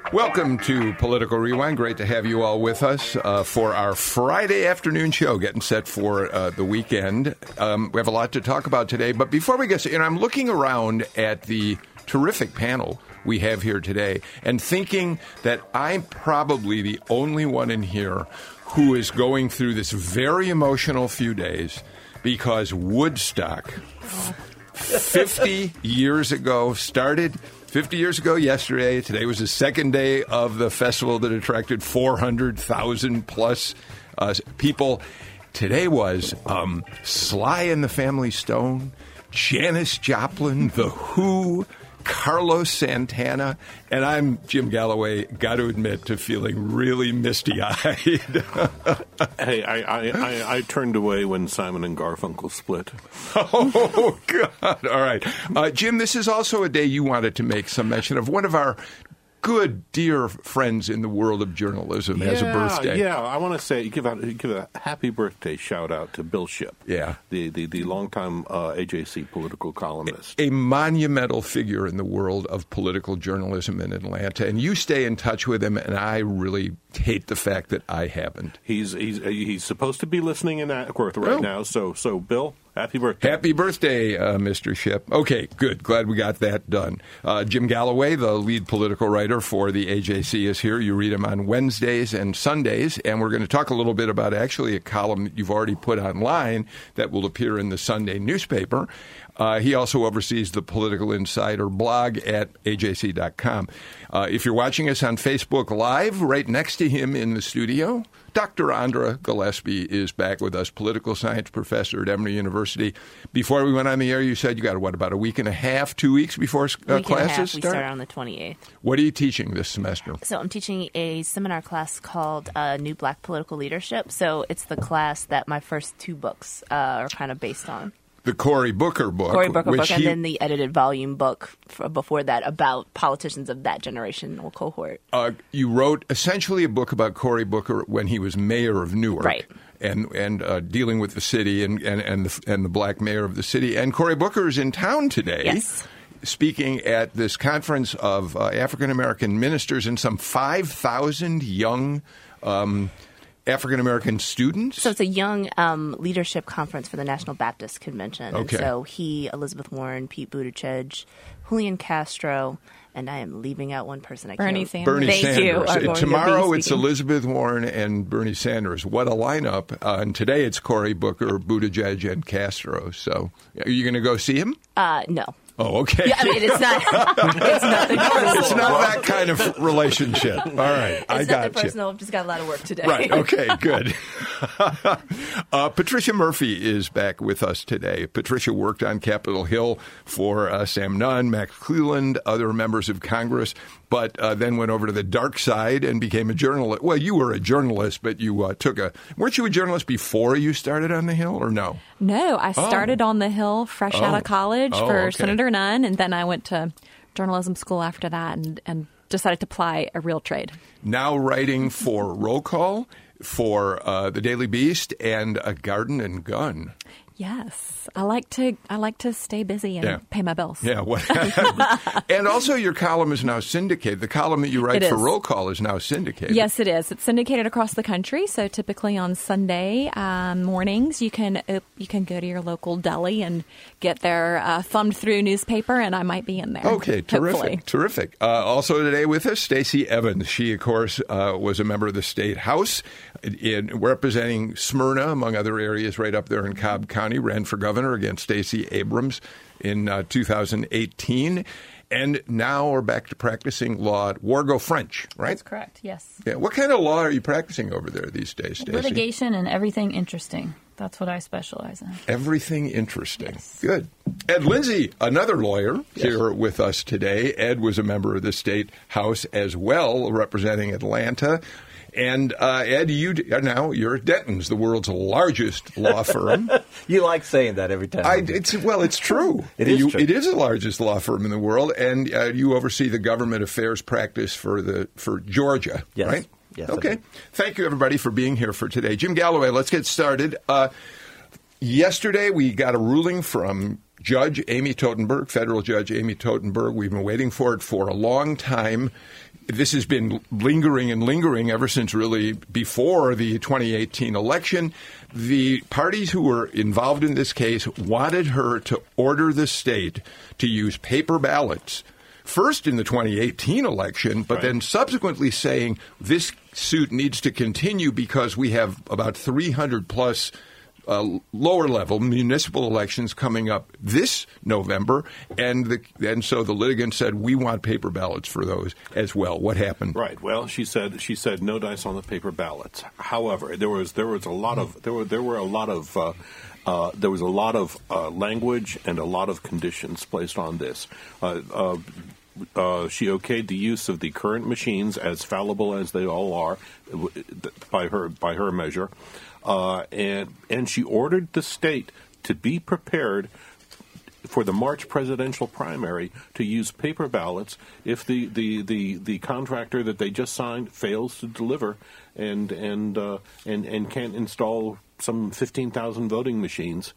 Welcome to Political Rewind. Great to have you all with us for our Friday afternoon show, getting set for the weekend. We have a lot to talk about today, but before we get to, I'm looking around at the terrific panel we have here today and thinking that I'm probably the only one in here who is going through this very emotional few days because Woodstock, 50 years ago, started 50 years ago yesterday. Today was the second day of the festival that attracted 400,000 plus people. Today was Sly and the Family Stone, Janis Joplin, The Who, Carlos Santana, and I'm Jim Galloway, got to admit to feeling really misty-eyed. Hey, I turned away when Simon and Garfunkel split. Oh, God. All right. Jim, this is also a day you wanted to make some mention of. One of our good, dear friends in the world of journalism has a birthday. Yeah, I want to say, give a happy birthday shout-out to Bill Shipp. Yeah. The longtime AJC political columnist. A monumental figure in the world of political journalism in Atlanta. And you stay in touch with him, and I really hate the fact that I haven't. He's supposed to be listening in Acworth right now, so Bill, happy birthday. Happy birthday, Mr. Shipp. Okay, good. Glad we got that done. Jim Galloway, the lead political writer for the AJC, is here. You read him on Wednesdays and Sundays, and we're going to talk a little bit about actually a column that you've already put online that will appear in the Sunday newspaper. He also oversees the Political Insider blog at AJC.com. If you're watching us on Facebook Live, right next to him in the studio, Dr. Andra Gillespie is back with us, political science professor at Emory University. Before we went on the air, you said you got, about a week and a half, 2 weeks before classes start? We start on the 28th. What are you teaching this semester? So I'm teaching a seminar class called New Black Political Leadership. So it's the class that my first two books are kind of based on. The Cory Booker book. And then the edited volume book before that about politicians of that generational cohort. You wrote essentially a book about Cory Booker when he was mayor of Newark. Right. And dealing with the city and the black mayor of the city. And Cory Booker is in town today. Yes. Speaking at this conference of African-American ministers and some 5,000 young African-American students? So it's a young leadership conference for the National Baptist Convention. Okay. And so he, Elizabeth Warren, Pete Buttigieg, Julian Castro, and I am leaving out one person. Bernie Sanders. Bernie Thank Sanders. you. Tomorrow it's Elizabeth Warren and Bernie Sanders. What a lineup. And today it's Cory Booker, Buttigieg, and Castro. So are you going to go see him? No. Oh, okay. Yeah, I mean, it's not that kind of relationship. All right. I got you. Personal. I've just got a lot of work today. Right. Okay, good. Patricia Murphy is back with us today. Patricia worked on Capitol Hill for Sam Nunn, Max Cleland, other members of Congress, but then went over to the dark side and became a journalist. Well, you were a journalist, but you weren't you a journalist before you started on the Hill, or no? No, I started on the Hill fresh out of college for Senator Nunn, and then I went to journalism school after that and decided to ply a real trade. Now writing for Roll Call, for the Daily Beast, and A Garden and Gun. Yes, I like to stay busy and pay my bills. Yeah, and also your column is now syndicated. The column that you write for Roll Call is now syndicated. Yes, it is. It's syndicated across the country. So typically on Sunday mornings, you can go to your local deli and get their thumbed through newspaper, and I might be in there. Okay, terrific. Also today with us, Stacey Evans. She, of course, was a member of the State House representing Smyrna, among other areas, right up there in Cobb County. Ran for governor against Stacey Abrams in 2018. And now we're back to practicing law at Wargo French, right? That's correct, yes. Yeah. What kind of law are you practicing over there these days, Stacey? Litigation and everything interesting. That's what I specialize in. Everything interesting. Yes. Good. Ed Lindsay, another lawyer, here with us today. Ed was a member of the State House as well, representing Atlanta. And, Ed, you're at Denton's, the world's largest law firm. You like saying that every time. It's true. It is true. It is the largest law firm in the world, and you oversee the government affairs practice for Georgia, yes. right? Yes. Okay. Thank you, everybody, for being here for today. Jim Galloway, let's get started. Yesterday, we got a ruling from Judge Amy Totenberg, federal judge Amy Totenberg. We've been waiting for it for a long time. This has been lingering ever since really before the 2018 election. The parties who were involved in this case wanted her to order the state to use paper ballots, first in the 2018 election, but then subsequently saying this suit needs to continue because we have about 300 plus lower-level municipal elections coming up this November, and so the litigant said, we want paper ballots for those as well. What happened? Right. Well, she said no dice on the paper ballots. However, there was a lot of language and a lot of conditions placed on this. She okayed the use of the current machines, as fallible as they all are, by her measure. And she ordered the state to be prepared for the March presidential primary to use paper ballots if the contractor that they just signed fails to deliver and can't install some 15,000 voting machines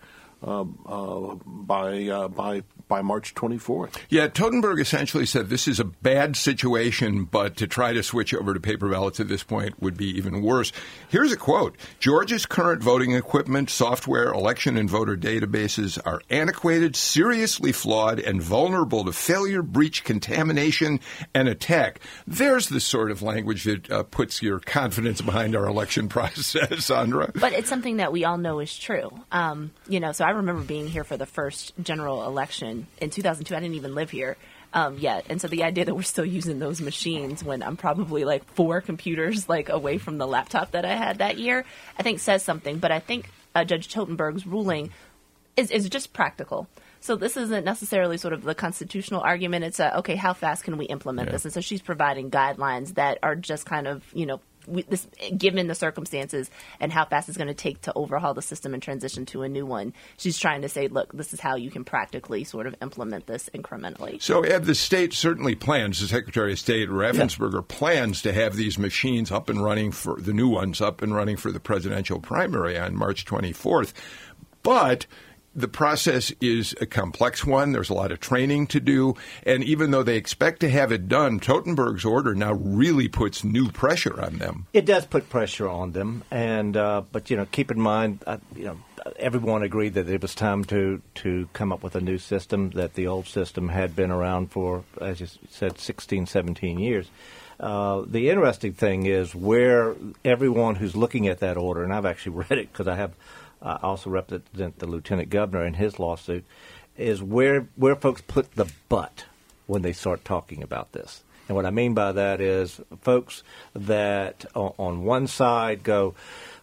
by March 24th. Yeah, Totenberg essentially said this is a bad situation, but to try to switch over to paper ballots at this point would be even worse. Here's a quote. Georgia's current voting equipment, software, election and voter databases are antiquated, seriously flawed, and vulnerable to failure, breach, contamination, and attack. There's the sort of language that puts your confidence behind our election process, Sandra. But it's something that we all know is true. So I remember being here for the first general election in 2002. I didn't even live here yet. And so the idea that we're still using those machines when I'm probably like 4 computers away from the laptop that I had that year, I think says something. But I think Judge Totenberg's ruling is just practical. So this isn't necessarily sort of the constitutional argument. It's okay, how fast can we implement this? And so she's providing guidelines that are just kind of, given the circumstances and how fast it's going to take to overhaul the system and transition to a new one. She's trying to say, look, this is how you can practically sort of implement this incrementally. So, Ed, the state certainly plans, the Secretary of State, Raffensperger, plans to have these machines up and running for the new ones up and running for the presidential primary on March 24th. But the process is a complex one. There's a lot of training to do. And even though they expect to have it done, Totenberg's order now really puts new pressure on them. It does put pressure on them. And but, keep in mind, everyone agreed that it was time to come up with a new system, that the old system had been around for, as you said, 16, 17 years. The interesting thing is where everyone who's looking at that order, and I've actually read it because I also represent the lieutenant governor in his lawsuit, is where folks put the but when they start talking about this. And what I mean by that is folks that on one side go,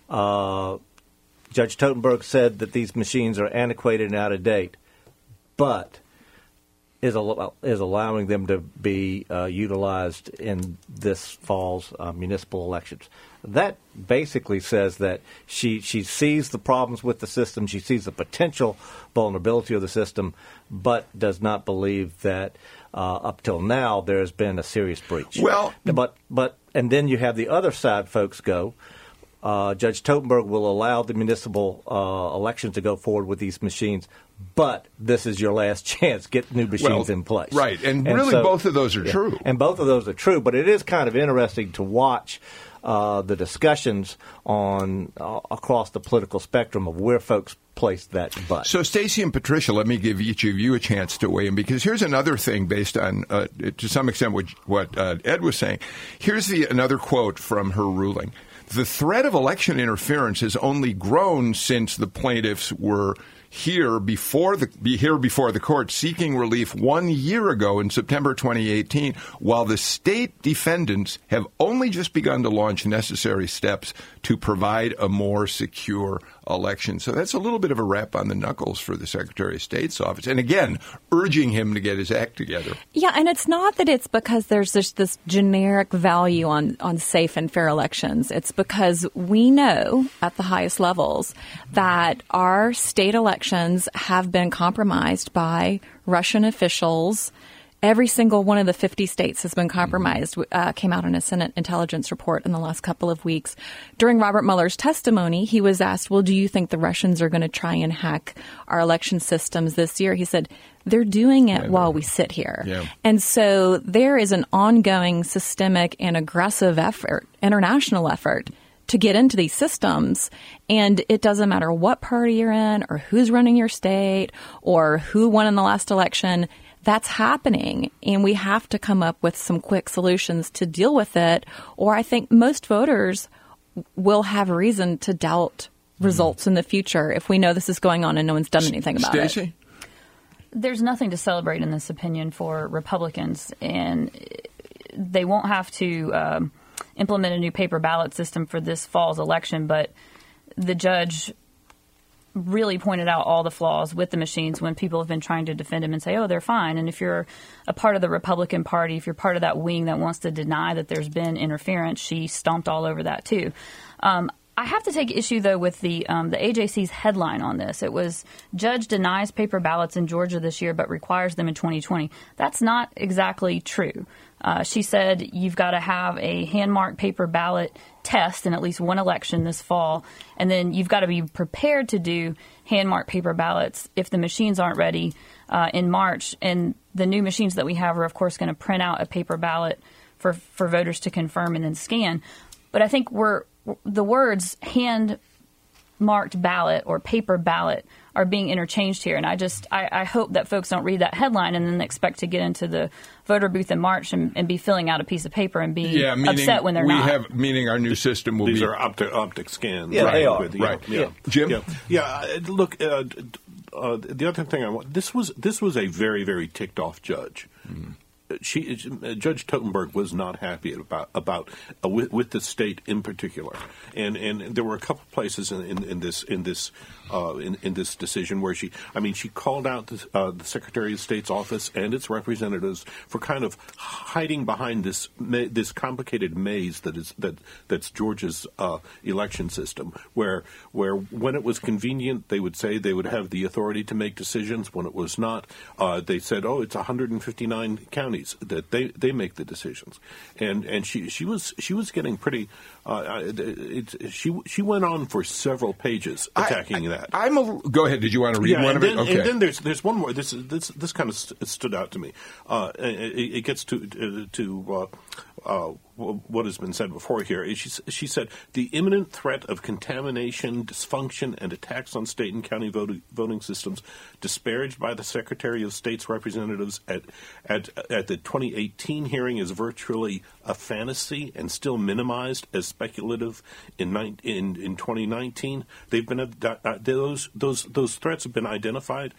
Judge Totenberg said that these machines are antiquated and out of date, but is allowing them to be utilized in this fall's municipal elections. That basically says that she sees the problems with the system, she sees the potential vulnerability of the system, but does not believe that up till now there has been a serious breach. Well, and then you have the other side folks go, Judge Totenberg will allow the municipal elections to go forward with these machines, but this is your last chance. Get new machines in place. Right, and really so, both of those are true. And both of those are true, but it is kind of interesting to watch the discussions on across the political spectrum of where folks place that but. So, Stacey and Patricia, let me give each of you a chance to weigh in, because here's another thing based on, to some extent, what Ed was saying. Here's another quote from her ruling. The threat of election interference has only grown since the plaintiffs were here before the court seeking relief 1 year ago in September 2018, while the state defendants have only just begun to launch necessary steps to provide a more secure election. So that's a little bit of a rap on the knuckles for the Secretary of State's office. And again, urging him to get his act together. Yeah, and it's not that it's because there's just this generic value on safe and fair elections. It's because we know at the highest levels that our state elections have been compromised by Russian officials Every single one of the 50 states has been compromised, came out in a Senate intelligence report in the last couple of weeks. During Robert Mueller's testimony, he was asked, well, do you think the Russians are going to try and hack our election systems this year? He said, they're doing it while we sit here. Yeah. And so there is an ongoing systemic and aggressive effort, international effort, to get into these systems. And it doesn't matter what party you're in or who's running your state or who won in the last election. That's happening, and we have to come up with some quick solutions to deal with it, or I think most voters will have reason to doubt results in the future if we know this is going on and no one's done anything about Stacey? it. There's nothing to celebrate in this opinion for Republicans, and they won't have to implement a new paper ballot system for this fall's election, but the judge really pointed out all the flaws with the machines when people have been trying to defend them and say, oh, they're fine. And if you're a part of the Republican Party, if you're part of that wing that wants to deny that there's been interference, she stomped all over that too. I have to take issue, though, with the AJC's headline on this. It was, Judge denies paper ballots in Georgia this year but requires them in 2020. That's not exactly true. She said you've got to have a hand-marked paper ballot test in at least one election this fall, and then you've got to be prepared to do hand-marked paper ballots if the machines aren't ready in March. And the new machines that we have are, of course, going to print out a paper ballot for voters to confirm and then scan. But I think the words hand-marked ballot or paper ballot are being interchanged here. And I hope that folks don't read that headline and then expect to get into the voter booth in March and be filling out a piece of paper and be upset when they're not. Meaning our new system will These be... are optic scans. Yeah, right, they are. Right. Yeah. Jim? Yeah. Look, the other thing I want, this was a very, very ticked off judge. Judge Totenberg was not happy about with the state in particular, and there were a couple places in this decision where she called out the Secretary of State's office and its representatives for kind of hiding behind this complicated maze that's Georgia's election system, where when it was convenient they would say they would have the authority to make decisions. When it was not, they said, oh, it's 159 counties that they make the decisions, and she was getting pretty. She went on for several pages attacking that. Go ahead. Did you want to read one of it? Okay. And then there's one more. This kind of stood out to me. It gets to what has been said before here. She said the imminent threat of contamination, dysfunction, and attacks on state and county voting systems, disparaged by the Secretary of State's representatives at the 2018 hearing, is virtually a fantasy and still minimized as speculative in 2019. They've been those threats have been identified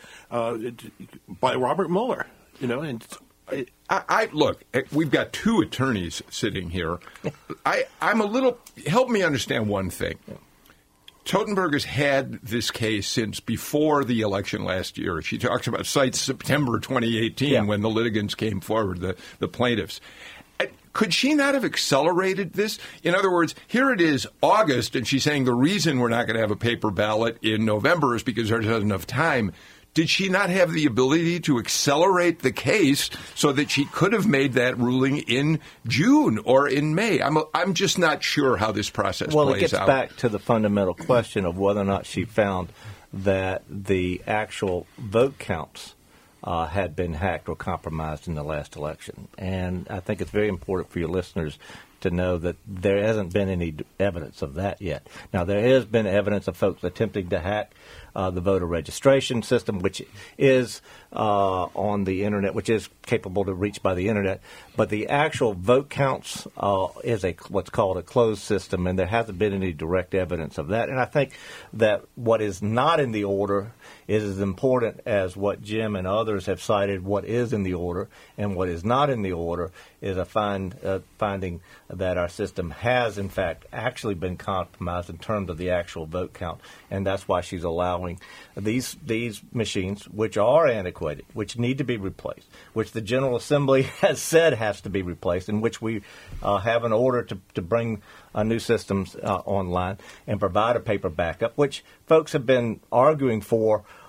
by Robert Mueller. And. Look, we've got two attorneys sitting here. I'm a little. Help me understand one thing. Totenberg has had this case since before the election last year. She talks about cites September 2018 when the litigants came forward, the plaintiffs. Could she not have accelerated this? In other words, here it is August, and she's saying the reason we're not going to have a paper ballot in November is because there's not enough time. Did she not have the ability to accelerate the case so that she could have made that ruling in June or in May? I'm just not sure how this process plays out. Well, it gets back to the fundamental question of whether or not she found that the actual vote counts had been hacked or compromised in the last election. And I think it's very important for your listeners to know that there hasn't been any evidence of that yet. Now, there has been evidence of folks attempting to hack the voter registration system, which is on the Internet, which is capable to reach by the Internet. But the actual vote counts is what's called a closed system, and there hasn't been any direct evidence of that. And I think that what is not in the order is as important as what Jim and others have cited, what is in the order, and what is not in the order is a finding that our system has, in fact, actually been compromised in terms of the actual vote count. And that's why she's allowing these machines, which are antiquated, which need to be replaced, which the General Assembly has said has to be replaced, in which we have an order to bring new systems online and provide a paper backup, which folks have been arguing for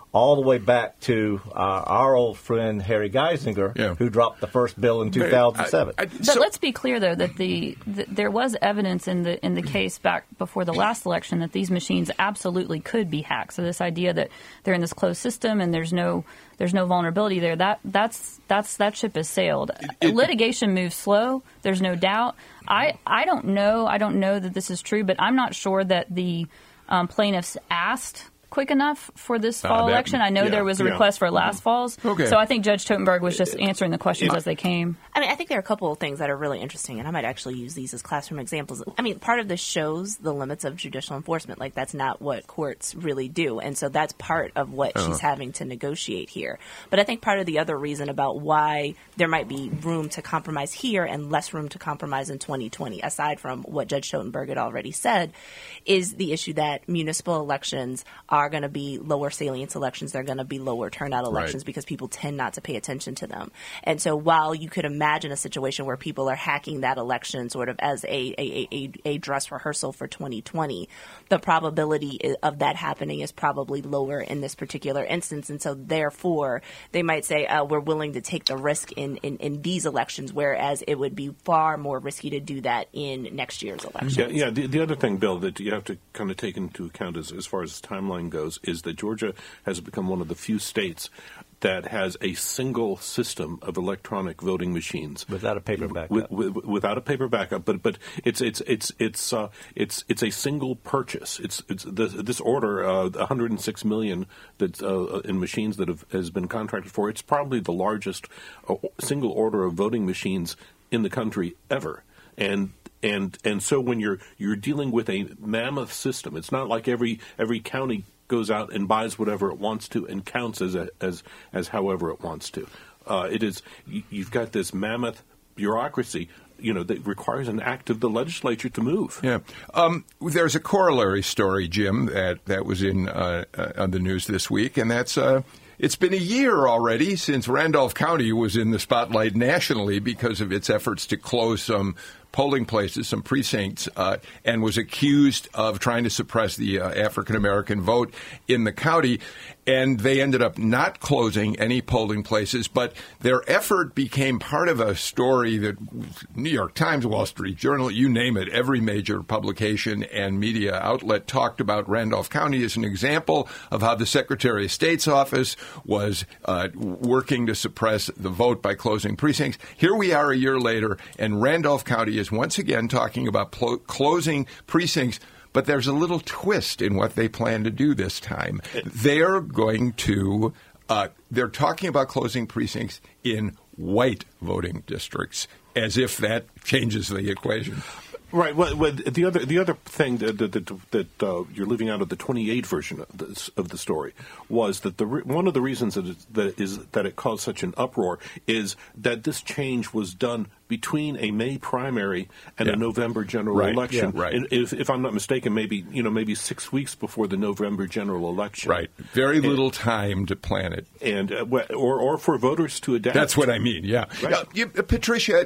all the way back to our old friend Harry Geisinger, who dropped the first bill in 2007. But let's be clear, though, that there was evidence in the case back before the last election that these machines absolutely could be hacked. So this idea that they're in this closed system and there's no vulnerability there, that ship has sailed. Litigation moves slow. There's no doubt. I don't know that this is true, but I'm not sure that the plaintiffs asked quick enough for this fall election. I know there was a request for last fall's. Okay. So I think Judge Totenberg was just answering the questions as they came. I mean, I think there are a couple of things that are really interesting, and I might actually use these as classroom examples. I mean, part of this shows the limits of judicial enforcement. Like, that's not what courts really do. And so that's part of what she's having to negotiate here. But I think part of the other reason about why there might be room to compromise here and less room to compromise in 2020, aside from what Judge Totenberg had already said, is the issue that municipal elections are going to be lower salience elections. They're going to be lower turnout elections because people tend not to pay attention to them. And so while you could imagine a situation where people are hacking that election sort of as a dress rehearsal for 2020, the probability of that happening is probably lower in this particular instance. And so therefore, they might say, we're willing to take the risk in these elections, whereas it would be far more risky to do that in next year's elections. Yeah. The other thing, Bill, that you have to kind of take into account as far as timeline goes is that Georgia has become one of the few states that has a single system of electronic voting machines without a paper backup. Without a paper backup, but it's a single purchase. It's this order, 106 million that in machines that has been contracted for. It's probably the largest single order of voting machines in the country ever. And so when you're dealing with a mammoth system, it's not like every county goes out and buys whatever it wants to and counts as however it wants to. It is you've got this mammoth bureaucracy, that requires an act of the legislature to move. Yeah. There's a corollary story, Jim, that was on the news this week, and that's it's been a year already since Randolph County was in the spotlight nationally because of its efforts to close some polling places, some precincts, and was accused of trying to suppress the African-American vote in the county. And they ended up not closing any polling places, but their effort became part of a story that New York Times, Wall Street Journal, you name it, every major publication and media outlet talked about Randolph County as an example of how the Secretary of State's office was working to suppress the vote by closing precincts. Here we are a year later, and Randolph County is once again talking about closing precincts. But there's a little twist in what they plan to do this time. They're going to they're talking about closing precincts in white voting districts, as if that changes the equation. Right. Well, the other thing that you're leaving out of the 28 version of the story was that one of the reasons that it caused such an uproar is that this change was done between a May primary and a November general election. Yeah, right. And if I'm not mistaken, maybe 6 weeks before the November general election. Right. Very little time to plan it, and or for voters to adapt. That's what I mean. Yeah. Right. Patricia.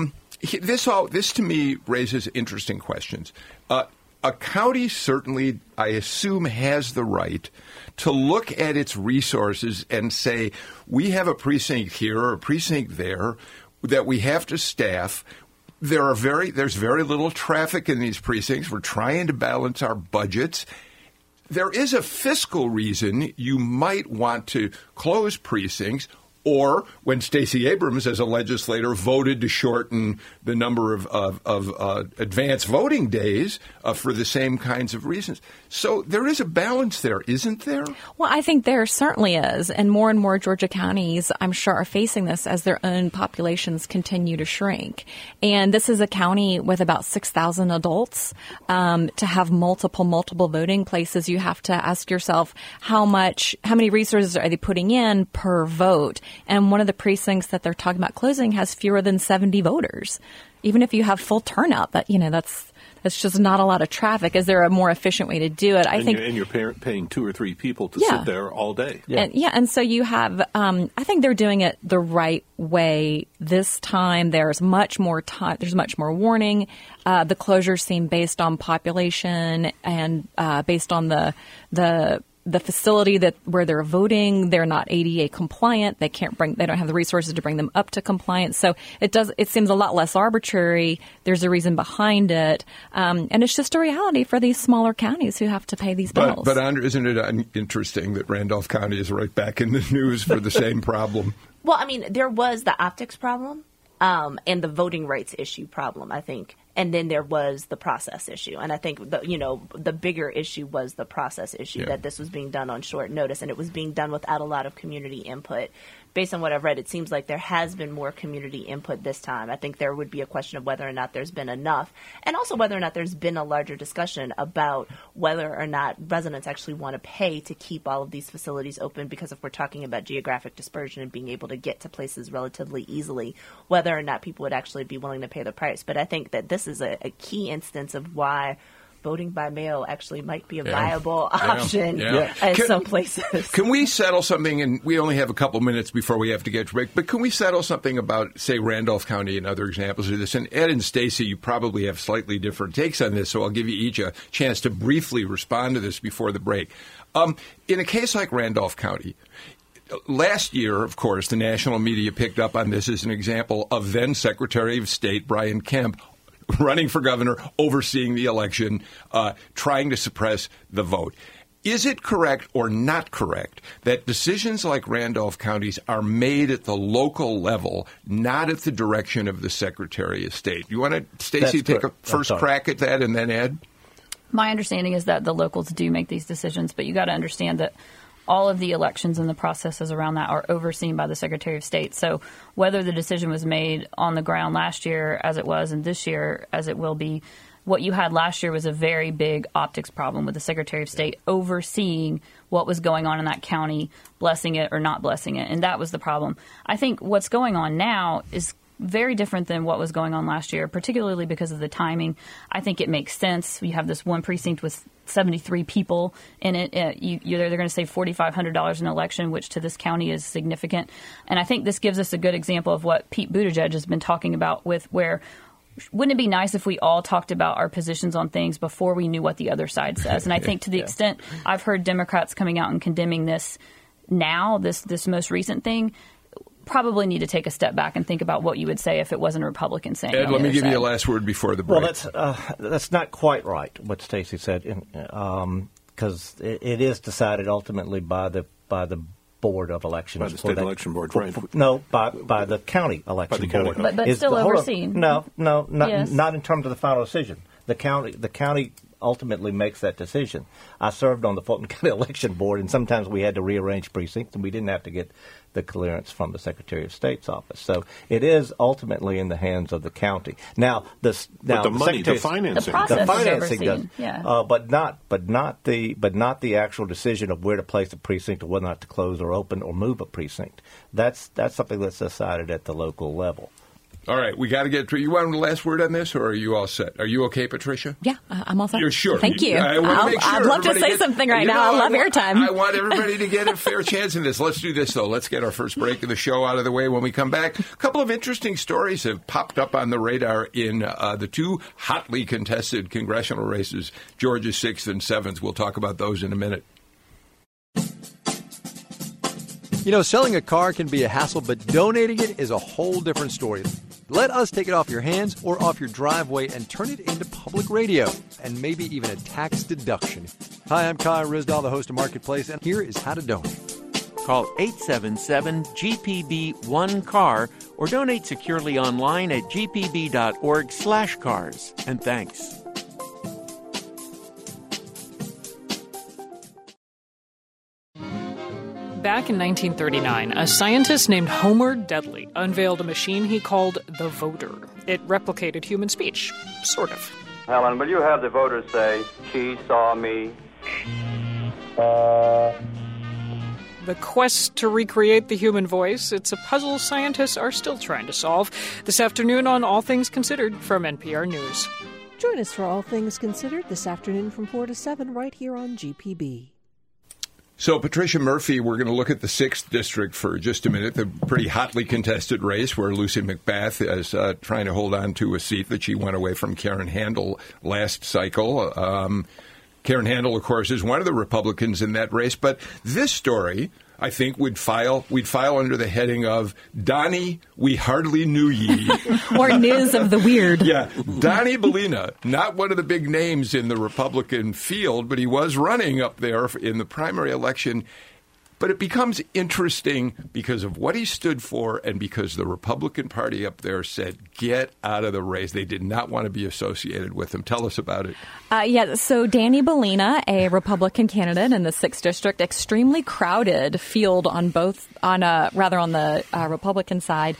This to me raises interesting questions. A county certainly, I assume, has the right to look at its resources and say, we have a precinct here or a precinct there that we have to staff. There's very little traffic in these precincts. We're trying to balance our budgets. There is a fiscal reason you might want to close precincts. Or when Stacey Abrams, as a legislator, voted to shorten the number of advance voting days for the same kinds of reasons. So there is a balance there, isn't there? Well, I think there certainly is. And more Georgia counties, I'm sure, are facing this as their own populations continue to shrink. And this is a county with about 6,000 adults. To have multiple voting places, you have to ask yourself how many resources are they putting in per vote? And one of the precincts that they're talking about closing has fewer than 70 voters. Even if you have full turnout, that's just not a lot of traffic. Is there a more efficient way to do it? And you're paying 2 or 3 people to sit there all day. Yeah. And so you have, I think they're doing it the right way this time. There's much more time. There's much more warning. The closures seem based on population and based on the the facility where they're voting, they're not ADA compliant. They don't have the resources to bring them up to compliance. So it seems a lot less arbitrary. There's a reason behind it. And it's just a reality for these smaller counties who have to pay these bills. But isn't it interesting that Randolph County is right back in the news for the same problem? Well, I mean, there was the optics problem and the voting rights issue problem, I think. And then there was the process issue. And I think, the bigger issue was the process issue, that this was being done on short notice, and it was being done without a lot of community input. Based on what I've read, it seems like there has been more community input this time. I think there would be a question of whether or not there's been enough, and also whether or not there's been a larger discussion about whether or not residents actually want to pay to keep all of these facilities open, because if we're talking about geographic dispersion and being able to get to places relatively easily, whether or not people would actually be willing to pay the price. But I think that this is a key instance of why voting by mail actually might be a viable option in some places. Can we settle something, and we only have a couple minutes before we have to get to break, but can we settle something about, say, Randolph County and other examples of this? And Ed and Stacy, you probably have slightly different takes on this, so I'll give you each a chance to briefly respond to this before the break. In a case like Randolph County, last year, of course, the national media picked up on this as an example of then Secretary of State Brian Kemp running for governor, overseeing the election, trying to suppress the vote. Is it correct or not correct that decisions like Randolph County's are made at the local level, not at the direction of the Secretary of State? You want to, Stacey, take a first crack at that and then Ed? My understanding is that the locals do make these decisions, but you got to understand that all of the elections and the processes around that are overseen by the Secretary of State. So whether the decision was made on the ground last year as it was and this year as it will be, what you had last year was a very big optics problem with the Secretary of State overseeing what was going on in that county, blessing it or not blessing it. And that was the problem. I think what's going on now is very different than what was going on last year, particularly because of the timing. I think it makes sense. You have this one precinct with 73 people in it. They're going to save $4,500 in an election, which to this county is significant. And I think this gives us a good example of what Pete Buttigieg has been talking about with where wouldn't it be nice if we all talked about our positions on things before we knew what the other side says? And I think to the extent I've heard Democrats coming out and condemning this now, this most recent thing, probably need to take a step back and think about what you would say if it wasn't a Republican saying. Ed, let me give you a last word before the break. Well, that's not quite right, what Stacey said, because it is decided ultimately by the Board of Elections. By the State Election Board, right? No, by the County Election Board. But still overseen. No, not in terms of the final decision. The county ultimately makes that decision. I served on the Fulton County Election Board, and sometimes we had to rearrange precincts, and we didn't have to get the clearance from the Secretary of State's office. So it is ultimately in the hands of the county. Now, the money, the financing, the financing does, but not the actual decision of where to place a precinct or whether or not to close or open or move a precinct. That's something that's decided at the local level. All right, we got to get to. You want the last word on this, or are you all set? Are you okay, Patricia? Yeah, I'm all set. You're sure? Thank you. I want to make sure. I'd love to say something right now. I love airtime. I want everybody to get a fair chance in this. Let's do this, though. Let's get our first break of the show out of the way. When we come back, a couple of interesting stories have popped up on the radar in the two hotly contested congressional races, Georgia's 6th and 7th. We'll talk about those in a minute. You know, selling a car can be a hassle, but donating it is a whole different story. Let us take it off your hands or off your driveway and turn it into public radio and maybe even a tax deduction. Hi, I'm Kai Risdahl, the host of Marketplace, and here is how to donate. Call 877-GPB-1CAR or donate securely online at gpb.org/cars. And thanks. Back in 1939, a scientist named Homer Dudley unveiled a machine he called the voter. It replicated human speech, sort of. Helen, will you have the voters say, "She saw me"? The quest to recreate the human voice, it's a puzzle scientists are still trying to solve. This afternoon on All Things Considered from NPR News. Join us for All Things Considered this afternoon from 4 to 7 right here on GPB. So, Patricia Murphy, we're going to look at the 6th District for just a minute, the pretty hotly contested race where Lucy McBath is trying to hold on to a seat that she went away from Karen Handel last cycle. Karen Handel, of course, is one of the Republicans in that race. But this story, I think, we'd file under the heading of Donnie, we hardly knew ye. Or news of the weird. Yeah. Donnie Bellina, not one of the big names in the Republican field, but he was running up there in the primary election. But it becomes interesting because of what he stood for and because the Republican Party up there said, get out of the race. They did not want to be associated with him. Tell us about it. So Danny Bellina, a Republican candidate in the 6th District, extremely crowded field on the Republican side,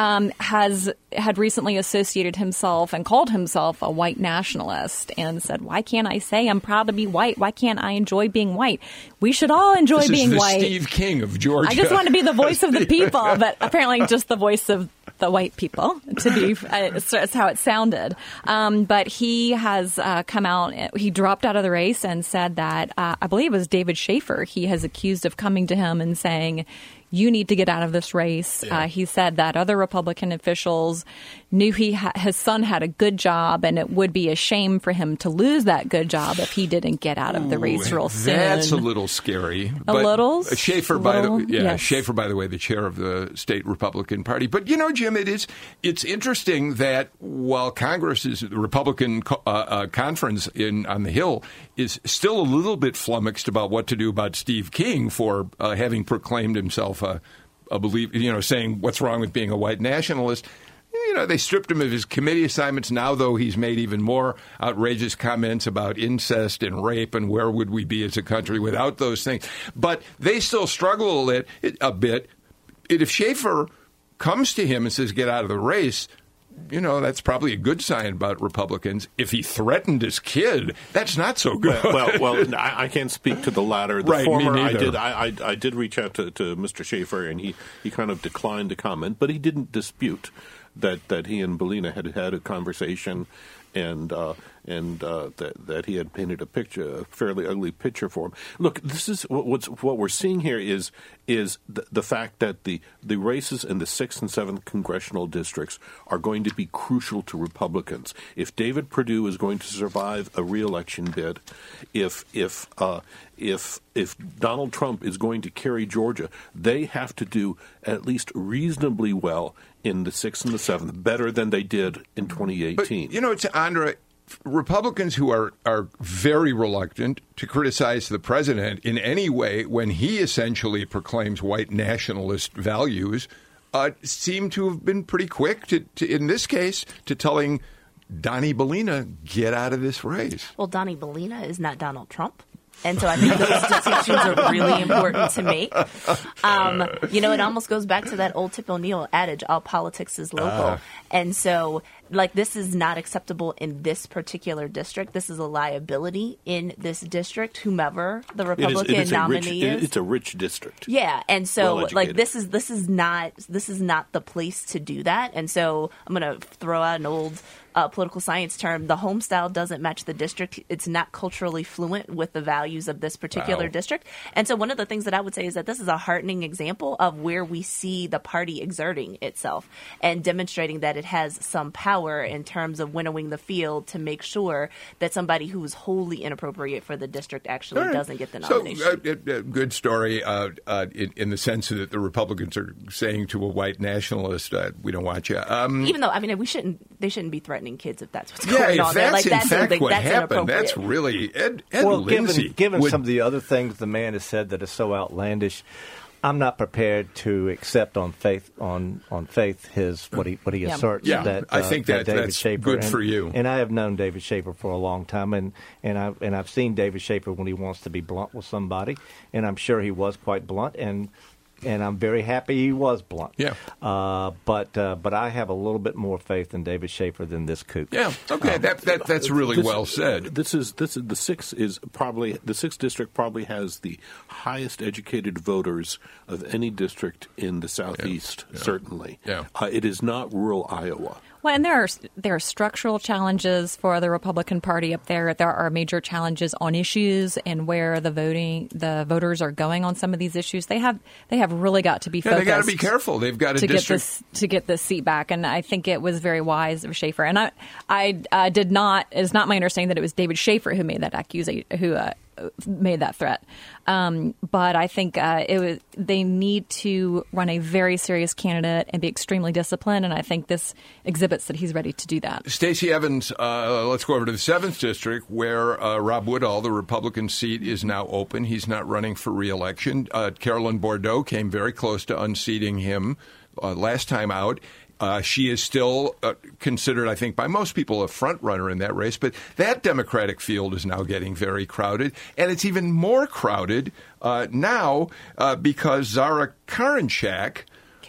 had recently associated himself and called himself a white nationalist and said, why can't I say I'm proud to be white? Why can't I enjoy being white? We should all enjoy being white. Steve King of Georgia. I just want to be the voice of the people, but apparently just the voice of the white people, that's how it sounded. But he has come out, he dropped out of the race and said that, I believe it was David Schaefer, he has accused of coming to him and saying, you need to get out of this race. Yeah. He said that other Republican officials knew his son had a good job, and it would be a shame for him to lose that good job if he didn't get out of the race real soon. That's a little scary. Schaefer, by the way, the chair of the state Republican Party. But Jim, it's interesting that while the Republican conference on the Hill is still a little bit flummoxed about what to do about Steve King for having proclaimed himself saying what's wrong with being a white nationalist. They stripped him of his committee assignments. Now, though, he's made even more outrageous comments about incest and rape and where would we be as a country without those things. But they still struggle a bit. If Schaefer comes to him and says, get out of the race, that's probably a good sign about Republicans. If he threatened his kid, that's not so good. Well, I can't speak to the latter. The former, I did reach out to Mr. Schaefer, and he kind of declined to comment, but he didn't dispute that he and Bellina had a conversation, and that he had painted a fairly ugly picture for him. Look, this is what we're seeing here is the fact that the races in the 6th and 7th congressional districts are going to be crucial to Republicans. If David Perdue is going to survive a re-election bid, if Donald Trump is going to carry Georgia, they have to do at least reasonably well in the 6th and the 7th, better than they did in 2018. But, it's Andra, Republicans who are very reluctant to criticize the president in any way when he essentially proclaims white nationalist values seem to have been pretty quick to in this case, to telling Donnie Bellina, get out of this race. Well, Donnie Bellina is not Donald Trump. And so I think those distinctions are really important to make. It almost goes back to that old Tip O'Neill adage, all politics is local. And so, this is not acceptable in this particular district. This is a liability in this district, whomever the Republican nominee is. It's a rich district. Yeah, and so, this is not the place to do that. And so I'm going to throw out an old political science term. The home style doesn't match the district. It's not culturally fluent with the values of this particular district. And so one of the things that I would say is that this is a heartening example of where we see the party exerting itself and demonstrating that it has some power in terms of winnowing the field to make sure that somebody who is wholly inappropriate for the district actually doesn't get the nomination. So, good story in the sense that the Republicans are saying to a white nationalist, we don't want you. Even though, they shouldn't be threatening kids if that's what's going on there. That's in fact what happened. That's really Ed Lindsay. Given some of the other things the man has said that is so outlandish, I'm not prepared to accept on faith his what he asserts. Yeah, that I think that David that's Schaefer, good for you. And I have known David Schaefer for a long time, and I've seen David Schaefer when he wants to be blunt with somebody, and I'm sure he was quite blunt, and I'm very happy he was blunt. Yeah. But I have a little bit more faith in David Schaefer than this kook. Yeah. Okay. That's really well said. The 6th district probably has the highest educated voters of any district in the Southeast. Certainly. Yeah. It is not rural Iowa. Well, and there are structural challenges for the Republican Party up there. There are major challenges on issues and where the voters are going on some of these issues. They have really got to be focused. They got to be careful. They've got to get this seat back, and I think it was very wise of Schaefer. And I did not. It's not my understanding that it was David Schaefer who made that accusation, who made that threat. But I think they need to run a very serious candidate and be extremely disciplined, and I think this exhibits that he's ready to do that. Stacey Evans, let's go over to the 7th District, where Rob Woodall, the Republican seat, is now open. He's not running for re-election. Carolyn Bourdeaux came very close to unseating him last time out. She is still considered, I think, by most people a front runner in that race. But that Democratic field is now getting very crowded. And it's even more crowded now because Zara Karinchak,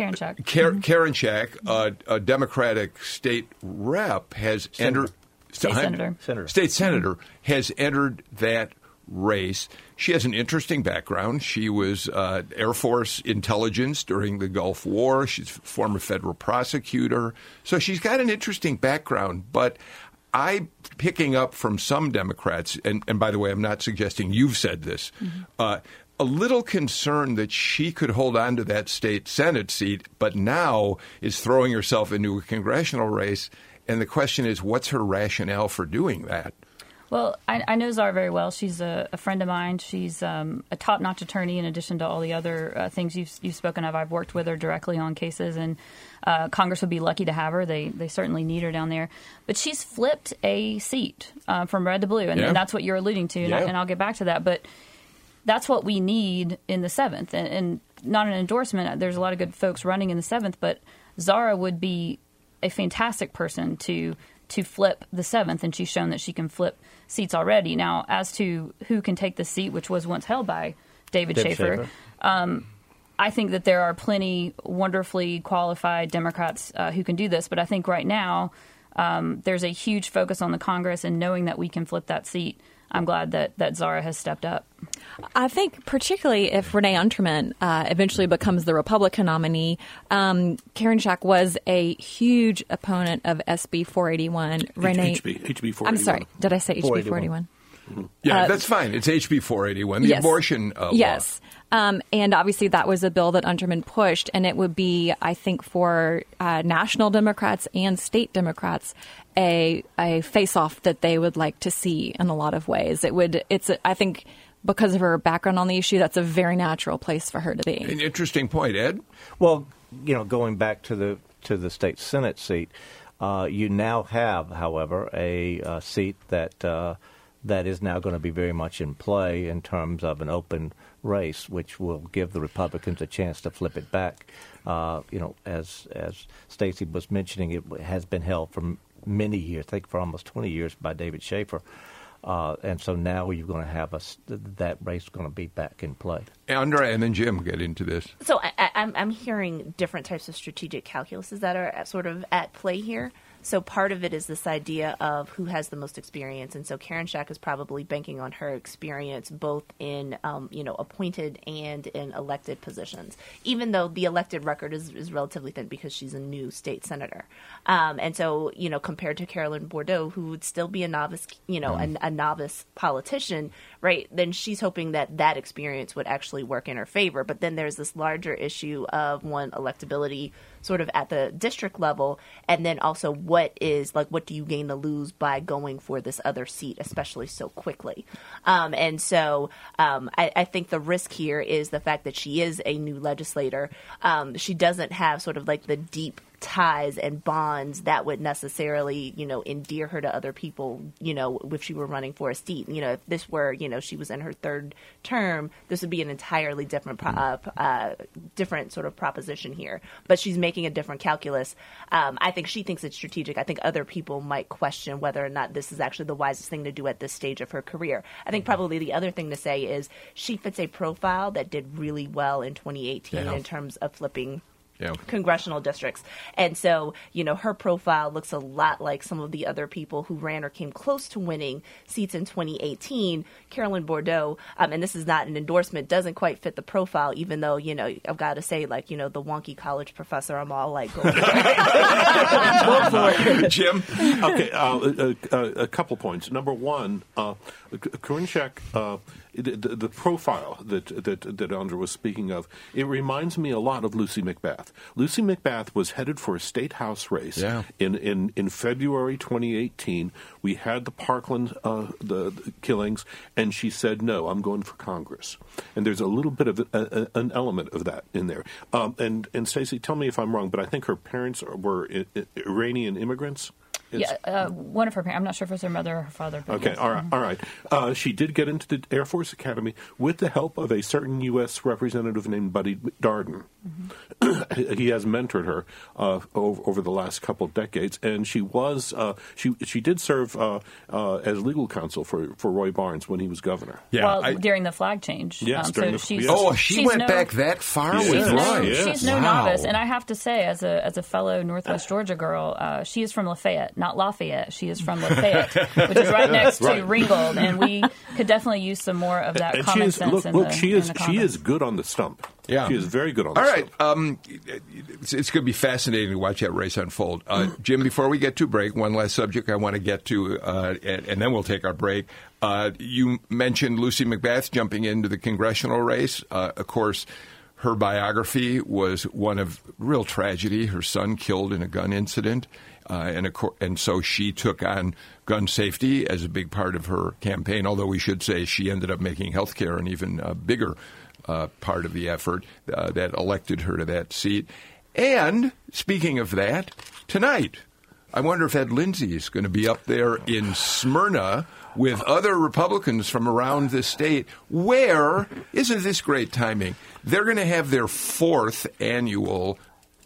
a Democratic state rep, has entered. State senator has entered that race. She has an interesting background. She was Air Force intelligence during the Gulf War. She's a former federal prosecutor. So she's got an interesting background. But I'm picking up from some Democrats, and by the way, I'm not suggesting you've said this, a little concern that she could hold on to that state Senate seat, but now is throwing herself into a congressional race. And the question is, what's her rationale for doing that? Well, I know Zara very well. She's a friend of mine. She's a top-notch attorney in addition to all the other things you've spoken of. I've worked with her directly on cases, and Congress would be lucky to have her. They certainly need her down there. But she's flipped a seat from red to blue, and that's what you're alluding to, and I'll get back to that. But that's what we need in the 7th, and not an endorsement. There's a lot of good folks running in the 7th, but Zara would be a fantastic person to flip the 7th, and she's shown that she can flip seats already. Now, as to who can take the seat, which was once held by David Schaefer, I think that there are plenty wonderfully qualified Democrats who can do this, but I think right now there's a huge focus on the Congress, and knowing that we can flip that seat, I'm glad that Zara has stepped up. I think particularly if Renee Unterman eventually becomes the Republican nominee, Karinchak was a huge opponent of SB 481. HB 481. I'm sorry, did I say HB 481? Yeah, that's fine. It's HB 481, the abortion law. Yes. And obviously that was a bill that Unterman pushed, and it would be, I think, for national Democrats and state Democrats, a face-off that they would like to see in a lot of ways. I think because of her background on the issue, that's a very natural place for her to be. An interesting point, Ed. Well, going back to the state Senate seat, you now have, however, a seat that is now going to be very much in play in terms of an open race, which will give the Republicans a chance to flip it back. As Stacey was mentioning, it has been held for many years, I think for almost 20 years, by David Schaefer. And so now you're going to have that race going to be back in play. Andrea and then Jim get into this. So I'm hearing different types of strategic calculuses that are sort of at play here. So part of it is this idea of who has the most experience. And so Karinchak is probably banking on her experience both in, appointed and in elected positions, even though the elected record is relatively thin because she's a new state senator. And so, compared to Carolyn Bourdeaux, who would still be a novice, a novice politician, right, then she's hoping that experience would actually work in her favor. But then there's this larger issue of, one, electability sort of at the district level, and then also what do you gain to lose by going for this other seat, especially so quickly? And so I think the risk here is the fact that she is a new legislator. She doesn't have sort of like the deep ties and bonds that would necessarily, endear her to other people, if she were running for a seat. If this were, she was in her third term, this would be an entirely different different sort of proposition here. But she's making a different calculus. I think she thinks it's strategic. I think other people might question whether or not this is actually the wisest thing to do at this stage of her career. I think probably the other thing to say is she fits a profile that did really well in 2018 in terms of flipping congressional districts. And so, her profile looks a lot like some of the other people who ran or came close to winning seats in 2018. Carolyn Bourdeaux, and this is not an endorsement, doesn't quite fit the profile, even though, I've got to say, the wonky college professor, I'm all like, go for it. Jim? Okay, a couple points. Number one, Corinne Scheck, the profile that Andra was speaking of, it reminds me a lot of Lucy McBath. Lucy McBath was headed for a state house race in February 2018. We had the Parkland the killings, and she said, "No, I'm going for Congress." And there's a little bit of an element of that in there. And Stacey, tell me if I'm wrong, but I think her parents were Iranian immigrants. One of her parents. I'm not sure if it was her mother or her father. Okay, yes. all right. She did get into the Air Force Academy with the help of a certain U.S. representative named Buddy Darden. Mm-hmm. He has mentored her over the last couple of decades, and she was she did serve as legal counsel for Roy Barnes when he was governor. During the flag change. Yes, she went back that far with Roy. She's no novice, and I have to say, as a fellow Northwest Georgia girl, she is from Lafayette. Not Lafayette. She is from Lafayette, which is right next to Ringgold, and we could definitely use some more of that common sense. She is good on the stump. Yeah, she is very good on the stump. All right, it's going to be fascinating to watch that race unfold. Jim, before we get to break, one last subject I want to get to, and then we'll take our break. You mentioned Lucy McBath jumping into the congressional race. Of course, her biography was one of real tragedy. Her son killed in a gun incident. And so she took on gun safety as a big part of her campaign, although we should say she ended up making health care an even bigger part of the effort that elected her to that seat. And speaking of that, tonight, I wonder if Ed Lindsay is going to be up there in Smyrna with other Republicans from around the state where, isn't this great timing, they're going to have their fifth, thank you,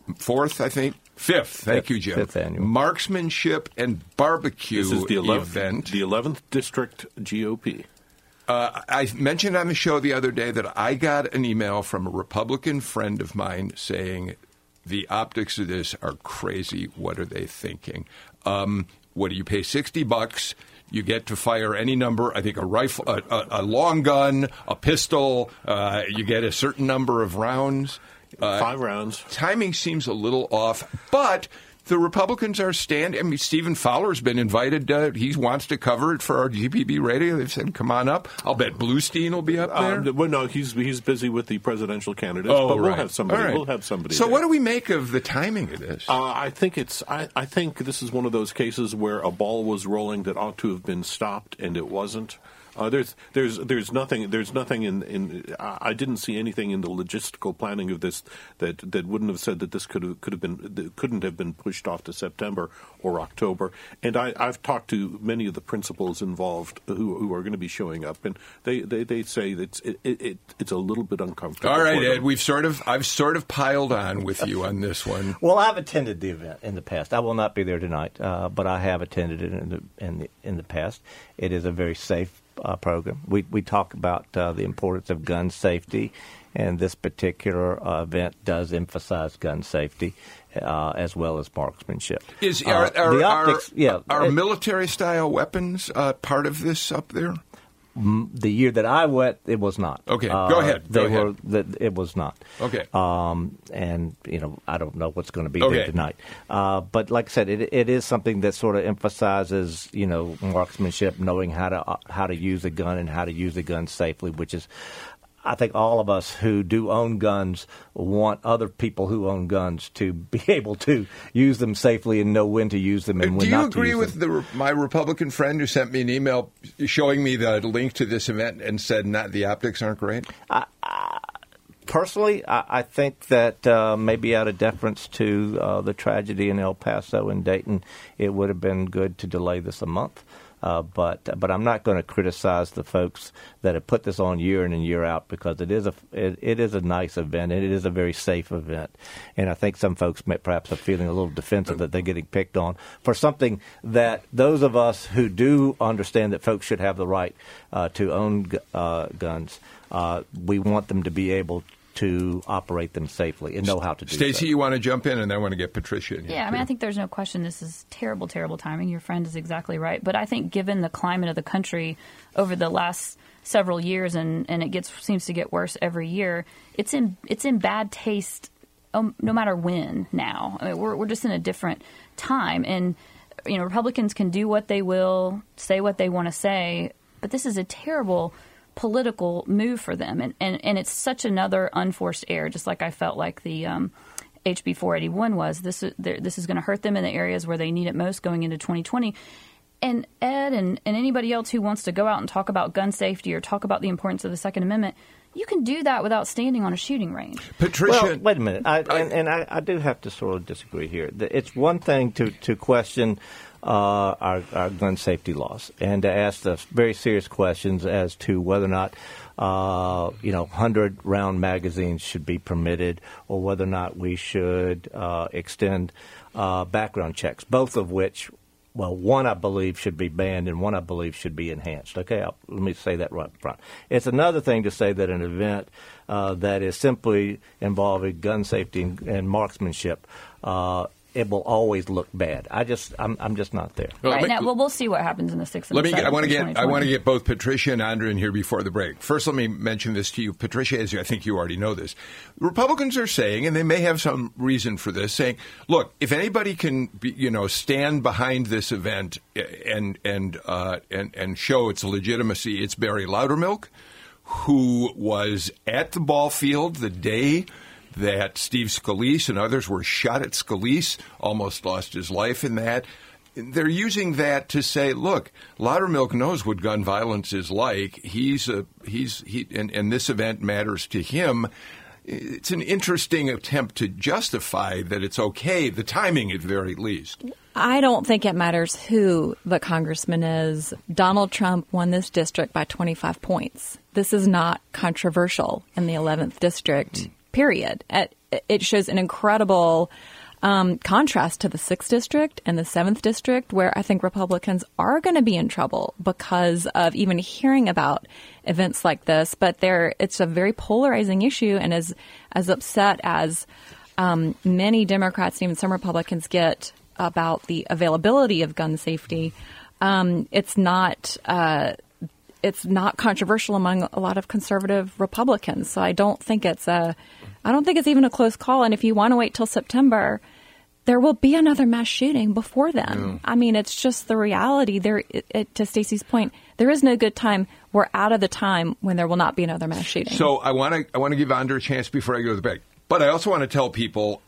Jim. Fifth annual Marksmanship and Barbecue this is the 11th, event. The 11th District GOP. I mentioned on the show the other day that I got an email from a Republican friend of mine saying the optics of this are crazy. What are they thinking? What do you pay? $60? You get to fire any number. I think a rifle, a long gun, a pistol. You get a certain number of rounds. 5 rounds. Timing seems a little off, but the Republicans are standing. I mean, Stephen Fowler's been invited. He wants to cover it for our GPB radio. They've said, come on up. I'll bet Bluestein will be up there. Well, no, he's busy with the presidential candidates, but we'll have somebody. Right. We'll have somebody. So there. what do we make of the timing of this? I think this is one of those cases where a ball was rolling that ought to have been stopped, and it wasn't. There's nothing in I didn't see anything in the logistical planning of this that wouldn't have said that this couldn't have been pushed off to September or October. And I've talked to many of the principals involved who are going to be showing up, and they say that it's a little bit uncomfortable. All right, Ed, I've sort of piled on with you on this one. Well, I've attended the event in the past. I will not be there tonight, but I have attended it in the past. It is a very safe program. We talk about the importance of gun safety, and this particular event does emphasize gun safety as well as marksmanship. Are military-style weapons part of this up there? The year that I went, it was not. Okay, go ahead. It was not. Okay. And, I don't know what's going to be there tonight. But like I said, it is something that sort of emphasizes, marksmanship, knowing how to use a gun and how to use a gun safely, which is, I think all of us who do own guns want other people who own guns to be able to use them safely and know when to use them and when not to use them. Do you agree with my Republican friend who sent me an email showing me the link to this event and said the optics aren't great? Personally, I think that maybe out of deference to the tragedy in El Paso and Dayton, it would have been good to delay this a month. But I'm not going to criticize the folks that have put this on year in and year out, because it is a nice event and it is a very safe event. And I think some folks perhaps are feeling a little defensive that they're getting picked on for something that those of us who do understand that folks should have the right to own guns, we want them to be able to operate them safely and know how to do so. Stacey, you want to jump in, and then I want to get Patricia in here. Yeah, I mean, I think there's no question this is terrible, terrible timing. Your friend is exactly right. But I think given the climate of the country over the last several years, and it seems to get worse every year, it's in bad taste no matter when now. I mean, we're just in a different time. And, Republicans can do what they will, say what they want to say, but this is a terrible political move for them. And it's such another unforced error, just like I felt like the HB 481 was. This is going to hurt them in the areas where they need it most going into 2020. And Ed and anybody else who wants to go out and talk about gun safety or talk about the importance of the Second Amendment, you can do that without standing on a shooting range. Patricia, well, wait a minute. I do have to sort of disagree here. It's one thing to question our gun safety laws and to ask the very serious questions as to whether or not 100-round magazines should be permitted, or whether or not we should extend background checks, both of which. Well, one I believe should be banned and one I believe should be enhanced. Okay, let me say that right up front. It's another thing to say that an event that is simply involving gun safety and marksmanship, it will always look bad. I'm just not there. Right now, we'll see what happens in the 6th and the 7th. I want to get both Patricia and Andrea in here before the break. First, let me mention this to you, Patricia, as I think you already know this. Republicans are saying, and they may have some reason for this, saying, look, if anybody can, stand behind this event and show its legitimacy, it's Barry Loudermilk, who was at the ball field the day that Steve Scalise and others were shot at. Scalise almost lost his life in that. They're using that to say, look, Loudermilk knows what gun violence is like. And this event matters to him. It's an interesting attempt to justify that it's okay, the timing at very least. I don't think it matters who the congressman is. Donald Trump won this district by 25 points. This is not controversial in the 11th district. Period. It shows an incredible contrast to the 6th district and the 7th district, where I think Republicans are going to be in trouble because of even hearing about events like this. But it's a very polarizing issue, and as upset as many Democrats and even some Republicans get about the availability of gun safety, it's not controversial among a lot of conservative Republicans. So I don't think it's even a close call. And if you want to wait till September, there will be another mass shooting before then. Mm. I mean, it's just the reality. To Stacey's point, there is no good time. We're out of the time when there will not be another mass shooting. So I want to give Andrea a chance before I go to the break. But I also want to tell people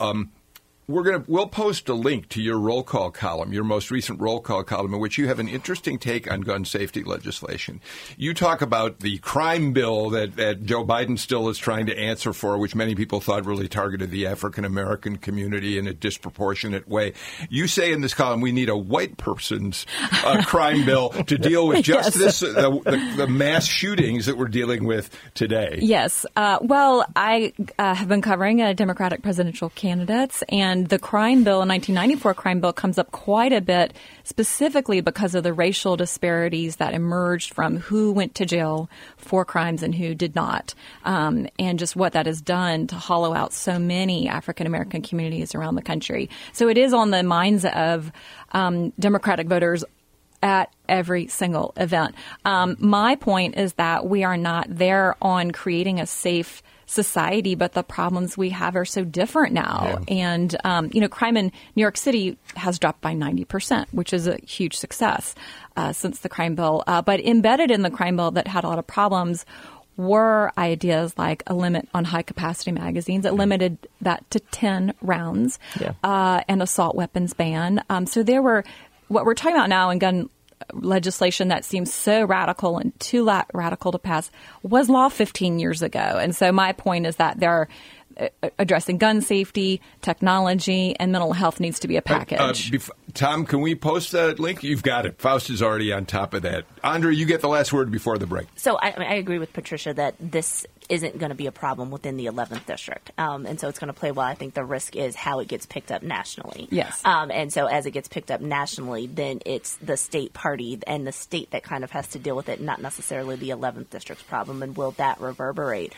we'll post a link to your roll call column, your most recent roll call column, in which you have an interesting take on gun safety legislation. You talk about the crime bill that Joe Biden still is trying to answer for, which many people thought really targeted the African-American community in a disproportionate way. You say in this column we need a white person's crime bill to deal with just yes. the mass shootings that we're dealing with today. Yes. Well, I have been covering Democratic presidential candidates, and the crime bill, 1994 crime bill, comes up quite a bit, specifically because of the racial disparities that emerged from who went to jail for crimes and who did not, and just what that has done to hollow out so many African-American communities around the country. So it is on the minds of Democratic voters at every single event. My point is that we are not there on creating a safe society, but the problems we have are so different now. Yeah. And, crime in New York City has dropped by 90%, which is a huge success since the crime bill. But embedded in the crime bill that had a lot of problems were ideas like a limit on high-capacity magazines. It limited that to 10 rounds, and assault weapons ban. So there were what we're talking about now in gun legislation that seems so radical and too radical to pass was law 15 years ago. And so my point is that they're addressing gun safety, technology, and mental health needs to be a package. Tom, can we post that link? You've got it. Faust is already on top of that. Andrea, you get the last word before the break. So I agree with Patricia that this isn't going to be a problem within the 11th district. And so it's going to play well. I think the risk is how it gets picked up nationally. Yes. And so as it gets picked up nationally, then it's the state party and the state that kind of has to deal with it, not necessarily the 11th district's problem. And will that reverberate?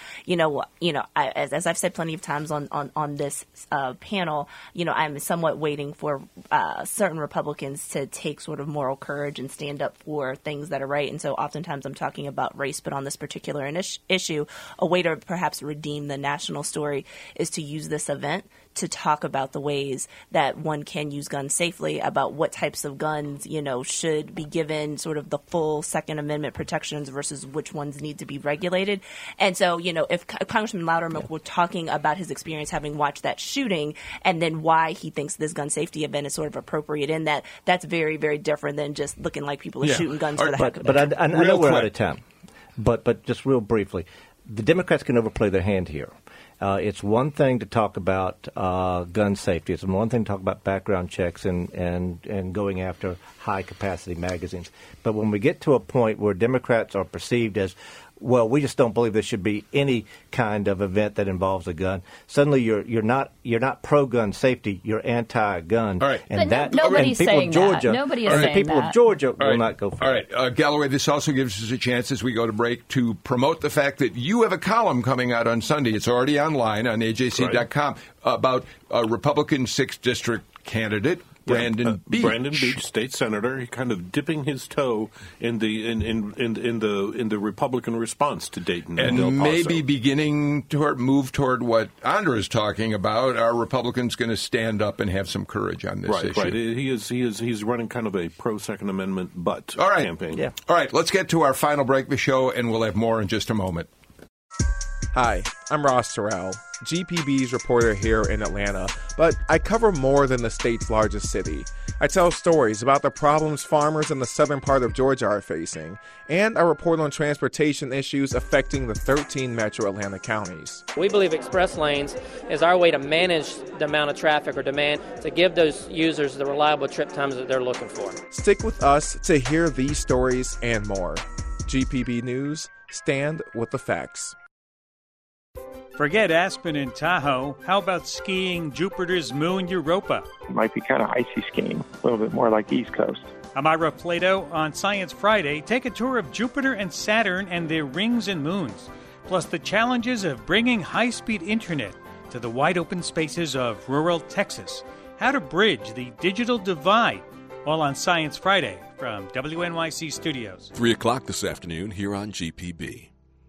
As I've said plenty of times on this panel, I'm somewhat waiting for certain Republicans to take sort of moral courage and stand up for things that are right. And so oftentimes I'm talking about race, but on this particular issue, a way to perhaps redeem the national story is to use this event to talk about the ways that one can use guns safely, about what types of guns, should be given sort of the full Second Amendment protections versus which ones need to be regulated. And so, if Congressman Loudermilk were talking about his experience having watched that shooting and then why he thinks this gun safety event is sort of appropriate in that, that's very, very different than just looking like people are shooting guns for the heck of it. But I know we're out of time. But just real briefly, the Democrats can overplay their hand here. It's one thing to talk about gun safety. It's one thing to talk about background checks and going after high-capacity magazines. But when we get to a point where Democrats are perceived as, well, we just don't believe there should be any kind of event that involves a gun, suddenly you're not pro-gun safety. You're anti-gun. All right. And but nobody's saying that. Nobody is saying the people of Georgia will not go for it. All right. Galloway, this also gives us a chance as we go to break to promote the fact that you have a column coming out on Sunday. It's already online on AJC.com about a Republican 6th District candidate, Brandon Beach. Brandon Beach, state senator, he kind of dipping his toe in the Republican response to Dayton and Del Paso. Maybe beginning to move toward what Andra is talking about. Are Republicans going to stand up and have some courage on this issue? Right. He's running kind of a pro Second Amendment campaign. Yeah. All right. Let's get to our final break of the show, and we'll have more in just a moment. Hi, I'm Ross Terrell, GPB's reporter here in Atlanta, but I cover more than the state's largest city. I tell stories about the problems farmers in the southern part of Georgia are facing, and I report on transportation issues affecting the 13 metro Atlanta counties. We believe express lanes is our way to manage the amount of traffic or demand to give those users the reliable trip times that they're looking for. Stick with us to hear these stories and more. GPB News, stand with the facts. Forget Aspen and Tahoe. How about skiing Jupiter's moon Europa? It might be kind of icy skiing, a little bit more like East Coast. I'm Ira Plato. On Science Friday, take a tour of Jupiter and Saturn and their rings and moons, plus the challenges of bringing high-speed internet to the wide-open spaces of rural Texas. How to bridge the digital divide, all on Science Friday from WNYC Studios. 3 o'clock this afternoon here on GPB.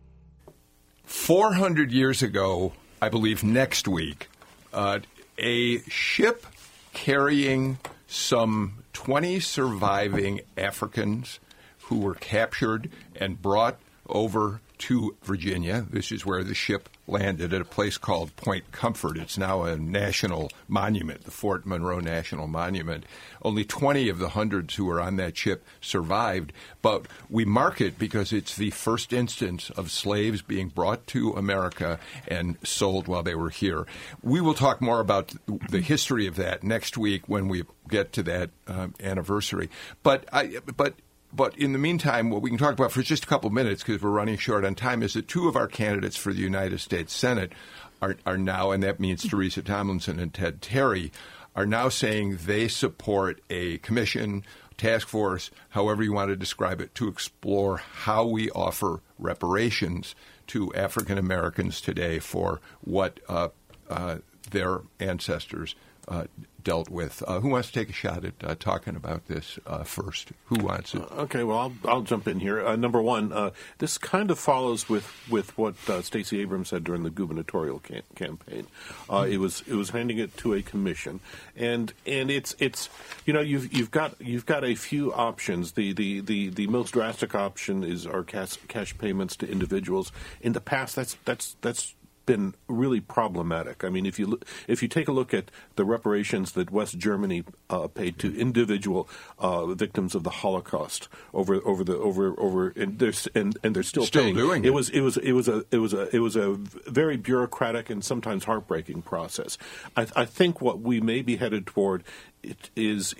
400 years ago, I believe next week, a ship carrying some 20 surviving Africans who were captured and brought over to Virginia. This is where the ship landed at a place called Point Comfort. It's now a national monument, the Fort Monroe National Monument. Only 20 of the hundreds who were on that ship survived, but we mark it because it's the first instance of slaves being brought to America and sold while they were here. We will talk more about the history of that next week when we get to that anniversary. But in the meantime, what we can talk about for just a couple of minutes, because we're running short on time, is that 2 of our candidates for the United States Senate are now, and that means Teresa Tomlinson and Ted Terry, are now saying they support a commission, task force, however you want to describe it, to explore how we offer reparations to African Americans today for what their ancestors dealt with. Who wants to take a shot at talking about this first? Who wants it? Okay, well, I'll jump in here. Number one, this kind of follows with what Stacey Abrams said during the gubernatorial campaign. It was handing it to a commission, and it's you've got a few options. The most drastic option are cash payments to individuals. In the past, that's been really problematic. I mean, if you take a look at the reparations that West Germany paid to individual victims of the Holocaust and they're still paying. Doing it. It was a very bureaucratic and sometimes heartbreaking process. I think what we may be headed toward is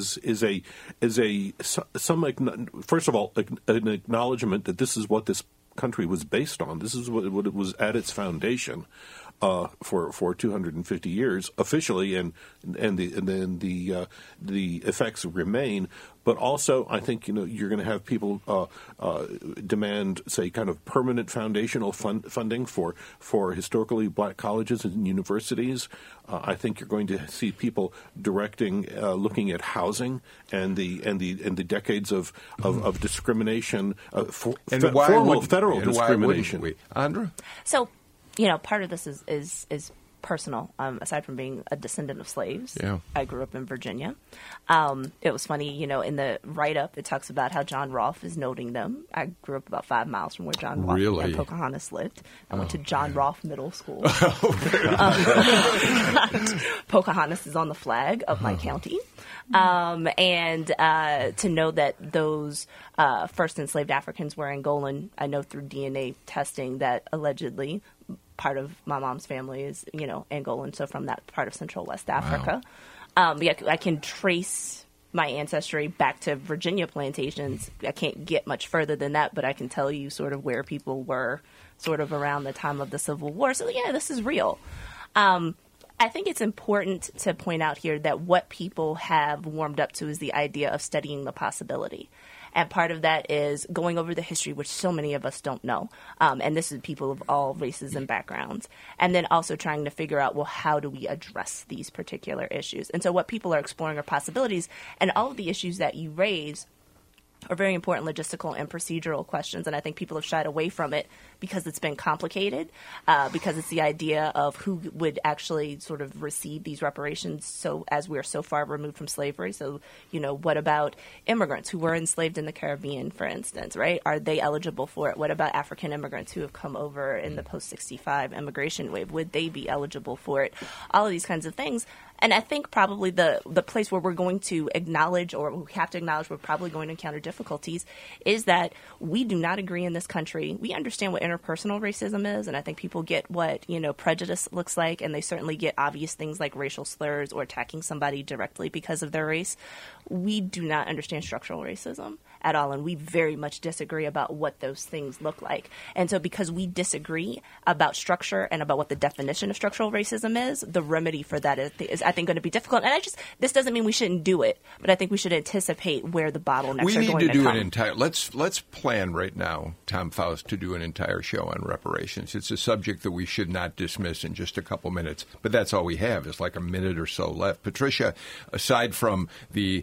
first of all an acknowledgement that this is what this country was based on. This is what it was at its foundation for 250 years officially, and then the effects remain. But also, I think you're going to have people demand, say, kind of permanent foundational funding for historically black colleges and universities. I think you're going to see people looking at housing and the decades of discrimination, formal federal discrimination. Andra? So, part of this is personal. Aside from being a descendant of slaves, I grew up in Virginia. It was funny, in the write-up, it talks about how John Rolfe is noting them. I grew up about 5 miles from where John Rolfe and Pocahontas lived. I went to John Rolfe Middle School. Pocahontas is on the flag of my county. And to know that those first enslaved Africans were Angolan, I know through DNA testing that allegedly part of my mom's family is, Angolan, so from that part of Central West Africa. Wow. I can trace my ancestry back to Virginia plantations. I can't get much further than that, but I can tell you sort of where people were sort of around the time of the Civil War. So, this is real. I think it's important to point out here that what people have warmed up to is the idea of studying the possibility. And part of that is going over the history, which so many of us don't know. And this is people of all races and backgrounds. And then also trying to figure out, well, how do we address these particular issues? And so what people are exploring are possibilities. And all of the issues that you raise are very important logistical and procedural questions. And I think people have shied away from it because it's been complicated, because it's the idea of who would actually sort of receive these reparations. So as we're so far removed from slavery, so, what about immigrants who were enslaved in the Caribbean, for instance, right? Are they eligible for it? What about African immigrants who have come over in the post-65 immigration wave? Would they be eligible for it? All of these kinds of things. And I think probably the place where we're going to acknowledge, or we have to acknowledge we're probably going to encounter difficulties, is that we do not agree in this country. We understand what interpersonal racism is, and I think people get what, prejudice looks like, and they certainly get obvious things like racial slurs or attacking somebody directly because of their race. We do not understand structural racism at all, and we very much disagree about what those things look like. And so because we disagree about structure and about what the definition of structural racism is, the remedy for that is I think, going to be difficult. And this doesn't mean we shouldn't do it, but I think we should anticipate where the bottlenecks are going to come. We need to do an entire, let's plan right now, Tom Faust, to do an entire show on reparations. It's a subject that we should not dismiss in just a couple minutes, but that's all we have is like a minute or so left. Patricia, aside from the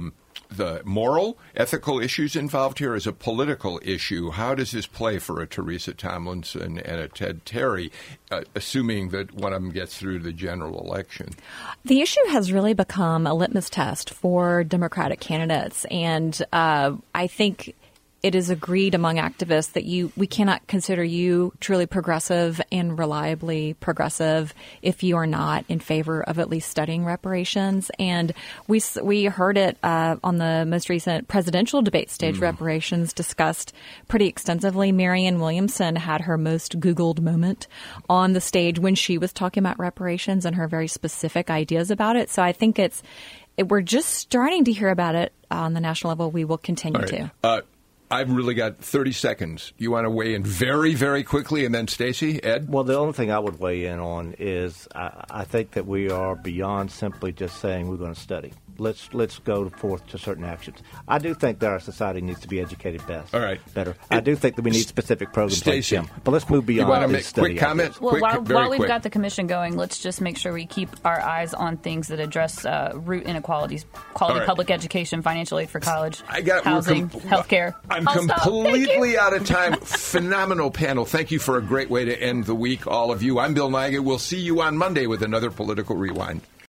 moral, ethical issues involved here as a political issue, how does this play for a Teresa Tomlinson and a Ted Terry, assuming that one of them gets through the general election? The issue has really become a litmus test for Democratic candidates, and I think it is agreed among activists that we cannot consider you truly progressive and reliably progressive if you are not in favor of at least studying reparations. And we heard it on the most recent presidential debate stage. Reparations discussed pretty extensively. Marianne Williamson had her most Googled moment on the stage when she was talking about reparations and her very specific ideas about it. So I think we're just starting to hear about it on the national level. We will continue to. I've really got 30 seconds. You want to weigh in very, very quickly, and then Stacey, Ed? Well, the only thing I would weigh in on is I think that we are beyond simply just saying we're going to study. Let's go forth to certain actions. I do think that our society needs to be educated better. I do think that we need specific programs like GEM. But let's move beyond. You want to make quick comment? Well, while we've got the commission going, let's just make sure we keep our eyes on things that address root inequalities: quality public education, financial aid for college, housing, healthcare. I'm completely out of time. Phenomenal panel. Thank you for a great way to end the week, all of you. I'm Bill Nigut. We'll see you on Monday with another Political Rewind.